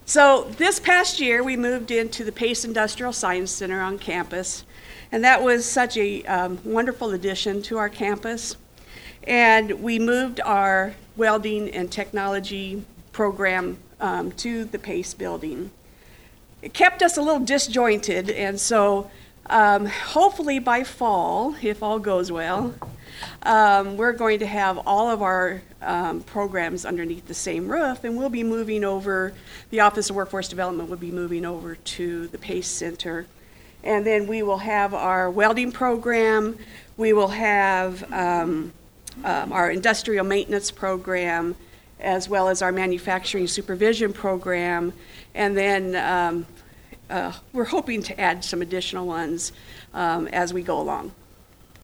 So this past year, we moved into the Pace Industrial Science Center on campus, and that was such a wonderful addition to our campus. And we moved our welding and technology program to the Pace building. It kept us a little disjointed, and so hopefully by fall, if all goes well, we're going to have all of our programs underneath the same roof, and we'll be moving over, the Office of Workforce Development will be moving over to the Pace Center. And then we will have our welding program, we will have our industrial maintenance program, as well as our manufacturing supervision program, and then we're hoping to add some additional ones as we go along.